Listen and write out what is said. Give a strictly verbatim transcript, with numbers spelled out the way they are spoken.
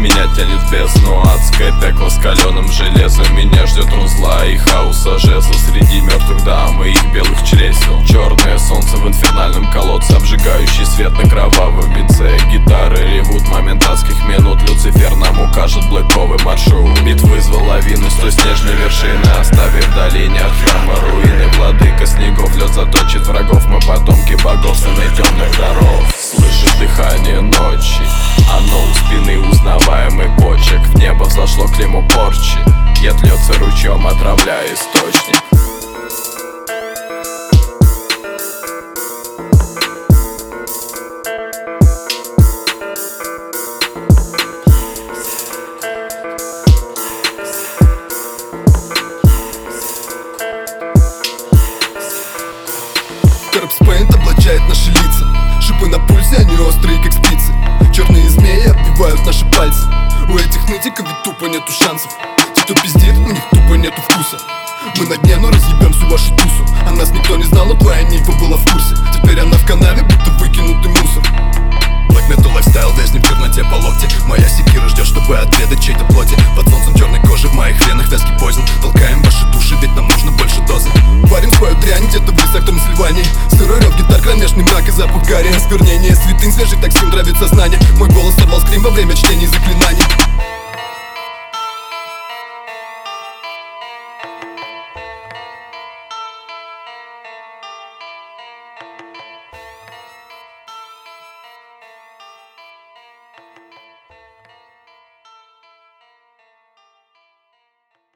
Меня тянет в бездну, адское пекло с каленым железом. Меня ждет рун зла и хаоса жезла среди мертвых дам и их белых чресел. Черное солнце в инфернальном колодце, обжигающий свет на кровавом лице. Гитары ревут, момент адских минут. Люцифер нам укажет блэковый маршрут. Бит вызвал лавину с той снежной вершины, оставив в долине от храма руины. Владыка снегов лед заточит врагов. Мы потомки богов, сыны темных даров. Слышишь дыхание ночи, оно у спины узнаваемый почек. В небо взошло клеймо порчи, яд льется ручьем, отравляя источник. Корпспейнт облачает наши лица. Шипы на пульсе, они острые, как спицы. Черные змеи обвивают наши пальцы. У этих нытиков ведь тупо нету шансов. Те, кто пиздит, у них тупо нету вкуса. Мы на дне, но разъебем всю вашу тусу. О нас никто не знал, но твоя нимфа была в курсе. Теперь она в канаве, будто выкинутый мусор. Black metal lifestyle, вязнем в черноте по локте. Моя секира ждет, чтобы отведать чей-то